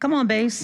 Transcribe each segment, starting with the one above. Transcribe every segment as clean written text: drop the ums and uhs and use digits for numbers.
Come on, bass.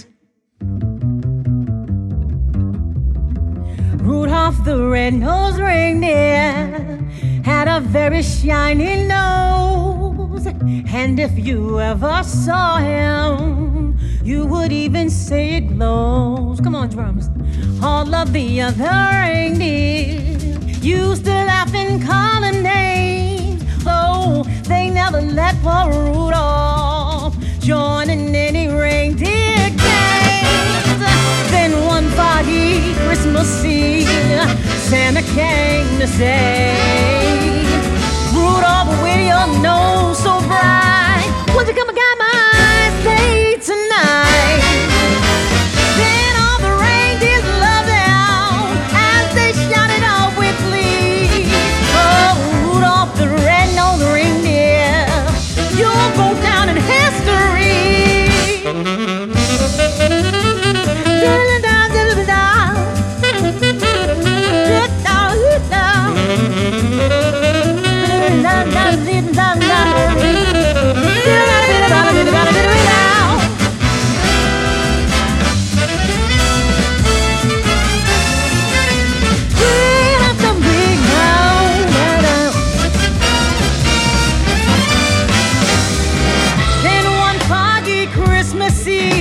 Rudolph the red-nosed reindeer had a very shiny nose, and if you ever saw him, you would even say it glows. Come on, drums. All of the other reindeer used to laugh and call him names, though they never let poor Rudolph join in any reindeer games. Then one foggy Christmas Eve, Santa came to say, Rudolph, with your nose so bright, won't you come and guide my sleigh tonight? Then all the reindeers loved him as they shouted out with glee, oh, Rudolph the red-nosed reindeer, you'll go down in history. Then one foggy Christmas Eve,